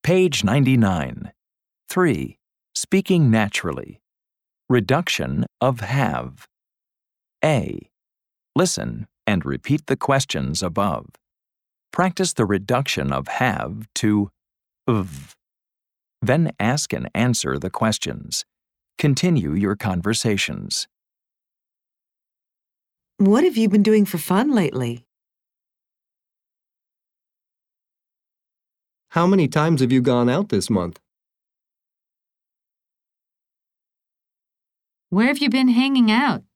Page 99. 3. Speaking naturally. Reduction of have. A. Listen and repeat the questions above. Practice the reduction of have to v. Then ask and answer the questions. Continue your conversations. What have you been doing for fun lately? How many times have you gone out this month? Where have you been hanging out?